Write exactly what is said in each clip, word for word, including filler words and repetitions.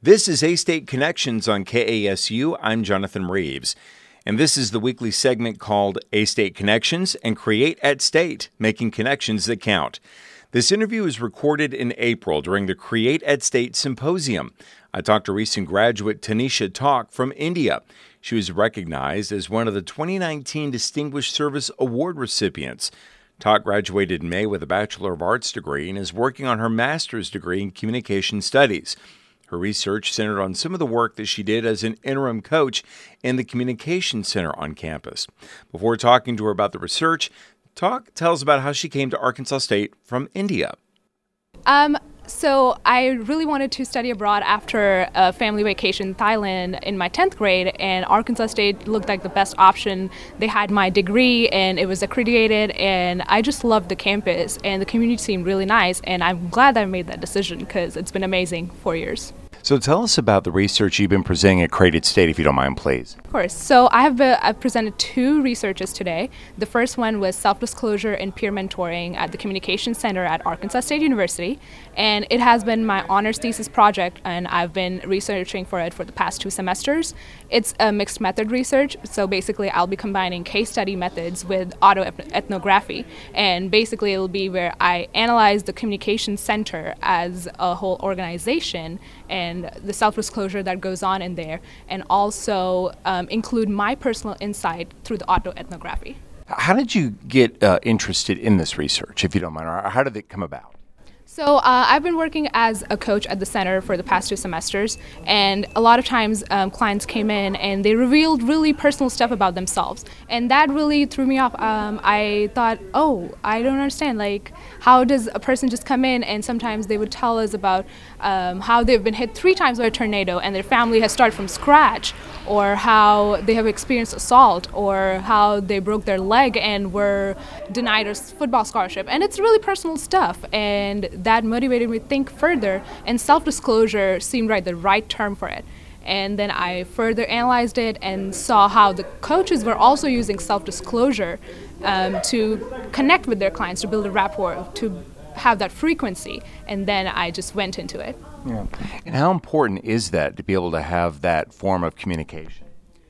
This is A-State Connections on K A S U. I'm Jonathan Reeves. And this is the weekly segment called A-State Connections and Create at State, making connections that count. This interview is recorded in April during the Create at State Symposium. I talked to recent graduate Tanisha Talk from India. She was recognized as one of the twenty nineteen Distinguished Service Award recipients. Talk graduated in May with a Bachelor of Arts degree and is working on her master's degree in Communication Studies. Her research centered on some of the work that she did as an interim coach in the Communication Center on campus. Before talking to her about the research, Talk tells about how she came to Arkansas State from India. Um, so I really wanted to study abroad after a family vacation in Thailand in my tenth grade, and Arkansas State looked like the best option. They had my degree, and it was accredited, and I just loved the campus, and the community seemed really nice, and I'm glad that I made that decision because it's been amazing four years. So tell us about the research you've been presenting at Create at State, if you don't mind, please. Of course. So I have been, I've presented two researches today. The first one was self-disclosure and peer mentoring at the Communication Center at Arkansas State University. And it has been my honors thesis project, and I've been researching for it for the past two semesters. It's a mixed method research. So basically, I'll be combining case study methods with autoethnography. And basically, it'll be where I analyze the Communication Center as a whole organization and the self-disclosure that goes on in there, and also um, include my personal insight through the autoethnography. How did you get uh, interested in this research, if you don't mind, or how did it come about? So uh, I've been working as a coach at the center for the past two semesters, and a lot of times um, clients came in and they revealed really personal stuff about themselves, and that really threw me off. Um, I thought, oh, I don't understand, like, how does a person just come in and sometimes they would tell us about um, how they've been hit three times by a tornado and their family has started from scratch, or how they have experienced assault, or how they broke their leg and were denied a football scholarship, and it's really personal stuff, and that motivated me to think further, and self-disclosure seemed right the right term for it. And then I further analyzed it and saw how the coaches were also using self-disclosure um, to connect with their clients, to build a rapport, to have that frequency, and then I just went into it. Yeah. And how important is that to be able to have that form of communication?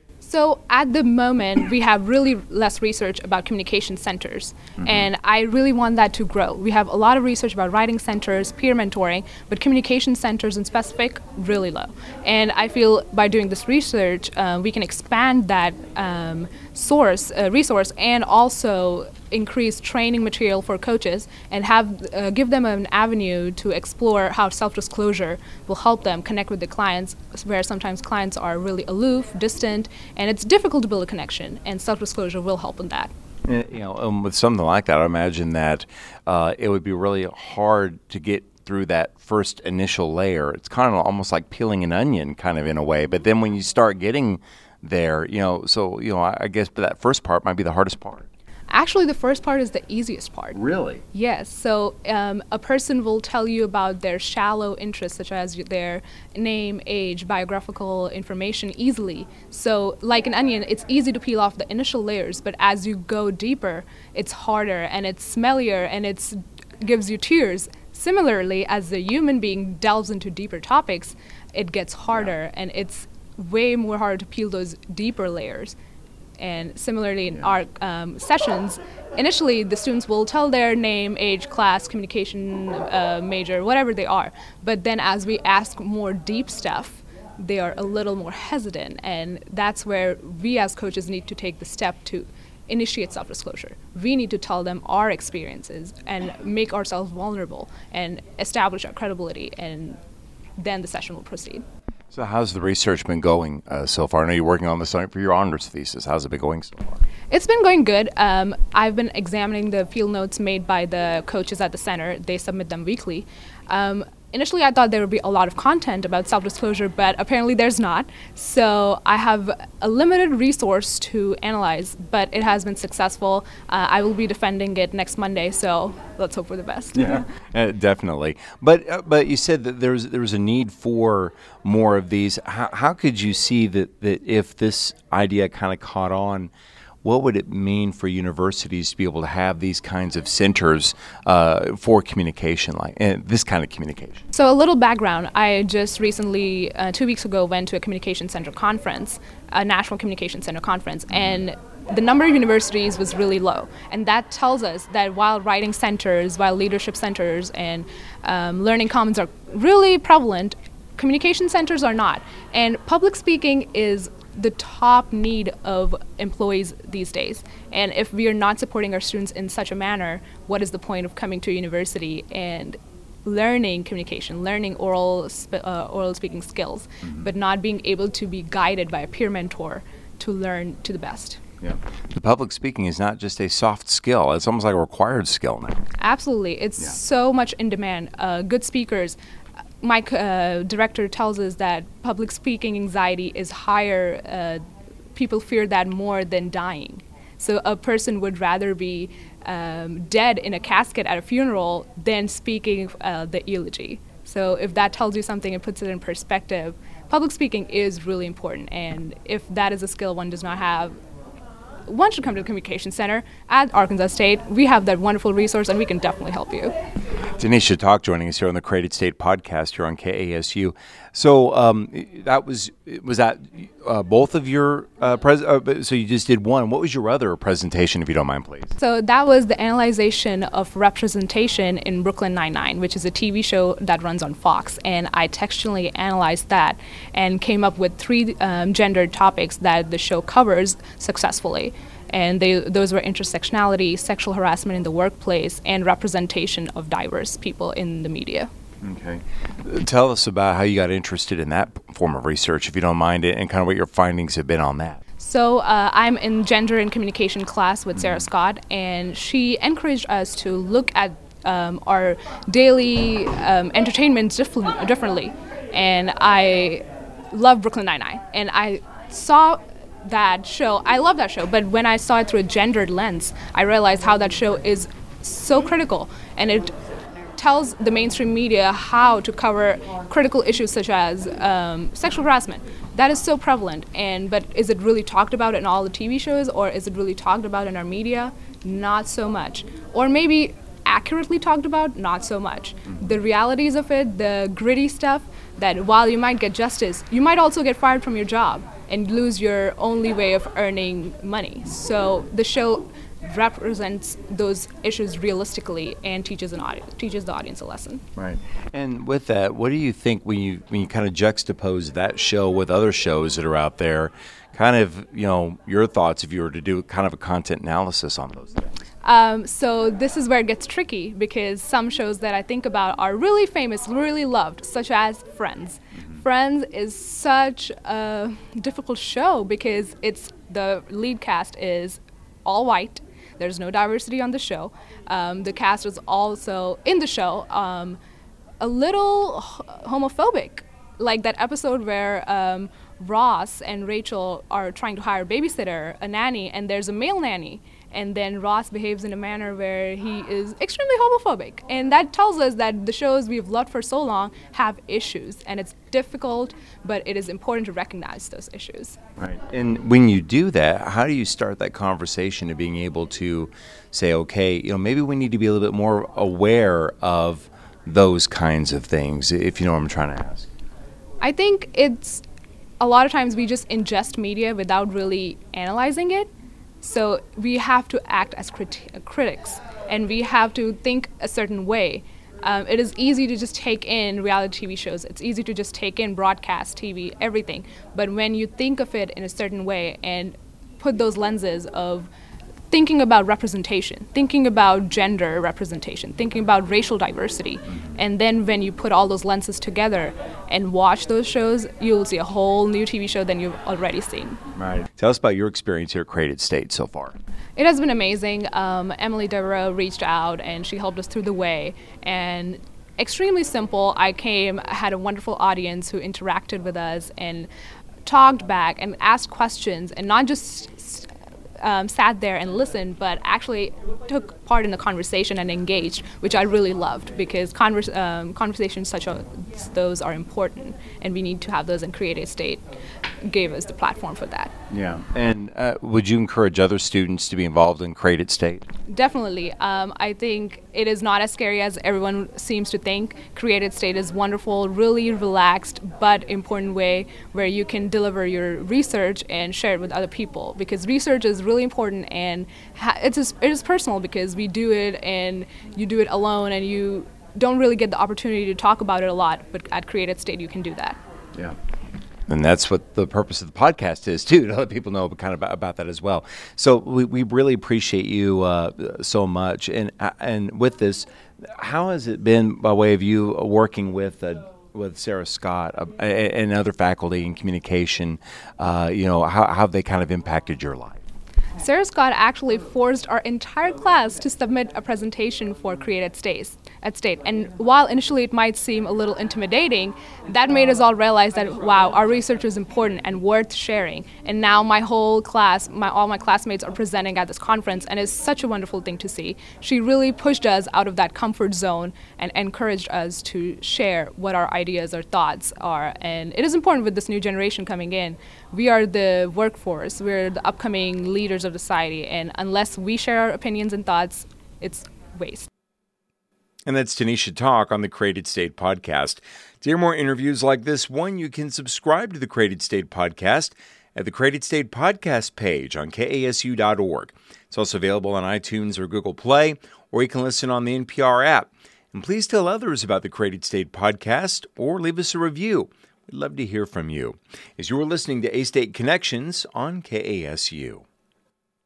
So at the moment, we have really less research about communication centers, mm-hmm. and I really want that to grow. We have a lot of research about writing centers, peer mentoring, but communication centers in specific, really low. And I feel by doing this research, uh, we can expand that um, source, uh, resource, and also increase training material for coaches and have uh, give them an avenue to explore how self-disclosure will help them connect with the clients, where sometimes clients are really aloof, distant, and it's difficult to build a connection, and self-disclosure will help in that. You know, um, with something like that, I imagine that uh, it would be really hard to get through that first initial layer. It's kind of almost like peeling an onion, kind of in a way. But then when you start getting there, you know, so you know, I, I guess that first part might be the hardest part. Actually, the first part is the easiest part. Really? Yes. So um, a person will tell you about their shallow interests, such as their name, age, biographical information easily. So like an onion, it's easy to peel off the initial layers, but as you go deeper, it's harder and it's smellier and it gives you tears. Similarly, as the human being delves into deeper topics, it gets harder, yeah. and it's way more hard to peel those deeper layers. And similarly in our um, sessions, initially the students will tell their name, age, class, communication uh, major, whatever they are. But then as we ask more deep stuff, they are a little more hesitant. And that's where we as coaches need to take the step to initiate self-disclosure. We need to tell them our experiences and make ourselves vulnerable and establish our credibility, and then the session will proceed. So how's the research been going uh, so far? I know you're working on this for your honors thesis. How's it been going so far? It's been going good. Um, I've been examining the field notes made by the coaches at the center. They submit them weekly. Um, Initially, I thought there would be a lot of content about self-disclosure, but apparently there's not. So I have a limited resource to analyze, but it has been successful. Uh, I will be defending it next Monday, so let's hope for the best. Yeah, uh, definitely. But uh, but you said that there's there was a need for more of these. How, how could you see that, that if this idea kind of caught on, what would it mean for universities to be able to have these kinds of centers uh, for communication, like and this kind of communication? So a little background. I just recently, uh, two weeks ago, went to a communication center conference, a national communication center conference, and the number of universities was really low. And that tells us that while writing centers, while leadership centers and um, learning commons are really prevalent, communication centers are not. And public speaking is the top need of employees these days. And if we are not supporting our students in such a manner, what is the point of coming to a university and learning communication, learning oral sp- uh, oral speaking skills, mm-hmm. but not being able to be guided by a peer mentor to learn to the best? Yeah. The public speaking is not just a soft skill. It's almost like a required skill now. Absolutely. It's yeah. so much in demand. Uh, good speakers. My uh, director tells us that public speaking anxiety is higher. Uh, people fear that more than dying. So a person would rather be um, dead in a casket at a funeral than speaking uh, the eulogy. So if that tells you something and puts it in perspective, public speaking is really important. And if that is a skill one does not have, one should come to the Communication Center at Arkansas State. We have that wonderful resource, and we can definitely help you. Dinesh Chatak joining us here on the Created State podcast here on K A S U. So um, that was was that uh, both of your uh, pres- uh, so you just did one. What was your other presentation, if you don't mind, please? So that was the analyzation of representation in Brooklyn Nine-Nine, which is a T V show that runs on Fox, and I textually analyzed that and came up with three um, gendered topics that the show covers successfully. And they, those were intersectionality, sexual harassment in the workplace, and representation of diverse people in the media. Okay. Tell us about how you got interested in that form of research, if you don't mind, and kind of what your findings have been on that. So uh, I'm in gender and communication class with Sarah Scott, and she encouraged us to look at um, our daily um, entertainment diff- differently. And I love Brooklyn Nine-Nine, and I saw that show. I love that show, but when I saw it through a gendered lens, I realized how that show is so critical, and it tells the mainstream media how to cover critical issues such as um, sexual harassment. That is so prevalent, and but is it really talked about in all the T V shows, or is it really talked about in our media? Not so much. Or maybe accurately talked about? Not so much. The realities of it, the gritty stuff, that while you might get justice, you might also get fired from your job and lose your only way of earning money. So the show represents those issues realistically and teaches an audience, teaches the audience a lesson. Right. And with that, what do you think when you when you kind of juxtapose that show with other shows that are out there? Kind of, you know, your thoughts if you were to do kind of a content analysis on those things. Um, so this is where it gets tricky, because some shows that I think about are really famous, really loved, such as Friends. Mm-hmm. Friends is such a difficult show because it's the lead cast is all white. There's no diversity on the show. Um, the cast is also in the show um, a little homophobic, like that episode where um, Ross and Rachel are trying to hire a babysitter, a nanny, and there's a male nanny. And then Ross behaves in a manner where he is extremely homophobic. And that tells us that the shows we've loved for so long have issues. And it's difficult, but it is important to recognize those issues. Right. And when you do that, how do you start that conversation of being able to say, okay, you know, maybe we need to be a little bit more aware of those kinds of things, if you know what I'm trying to ask? I think it's a lot of times we just ingest media without really analyzing it. So we have to act as crit- critics, and we have to think a certain way. Um, it is easy to just take in reality T V shows. It's easy to just take in broadcast T V, everything. But when you think of it in a certain way and put those lenses of thinking about representation, thinking about gender representation, thinking about racial diversity, and then when you put all those lenses together and watch those shows, you'll see a whole new T V show than you've already seen. Right. Tell us about your experience here at Created State so far. It has been amazing. Um, Emily Devereaux reached out and she helped us through the way. And extremely simple. I came, I had a wonderful audience who interacted with us and talked back and asked questions, and not just Um, sat there and listened, but actually took part in the conversation and engaged, which I really loved because converse, um, conversations such as those are important, and we need to have those, and Create A State gave us the platform for that. Yeah. And uh, would you encourage other students to be involved in Create A State? Definitely. Um, I think it is not as scary as everyone seems to think. Create A State is wonderful, really relaxed, but important way where you can deliver your research and share it with other people, because research is really important, and ha- it's just, it is personal because we do it and you do it alone and you don't really get the opportunity to talk about it a lot, but at Create A State you can do that. Yeah. And that's what the purpose of the podcast is, too, to let people know kind of about, about that as well. So we, we really appreciate you uh, so much. And and with this, how has it been by way of you working with uh, with Sarah Scott uh, and other faculty in communication? Uh, you know, how, how have they kind of impacted your life? Sarah Scott actually forced our entire class to submit a presentation for Create at State. At State. And while initially it might seem a little intimidating, that made us all realize that, wow, our research is important and worth sharing. And now my whole class, my all my classmates are presenting at this conference, and it's such a wonderful thing to see. She really pushed us out of that comfort zone and encouraged us to share what our ideas or thoughts are. And it is important with this new generation coming in. We are the workforce, we're the upcoming leaders of society, and unless we share our opinions and thoughts, it's waste. And that's Tanisha Talk on the Create A State podcast. To hear more interviews like this one, you can subscribe to the Create A State podcast at the Create A State podcast page on K A S U dot org. It's also available on iTunes or Google Play, or you can listen on the N P R app. And please tell others about the Create A State podcast or leave us a review. We'd love to hear from you. As you are listening to A-State Connections on K A S U.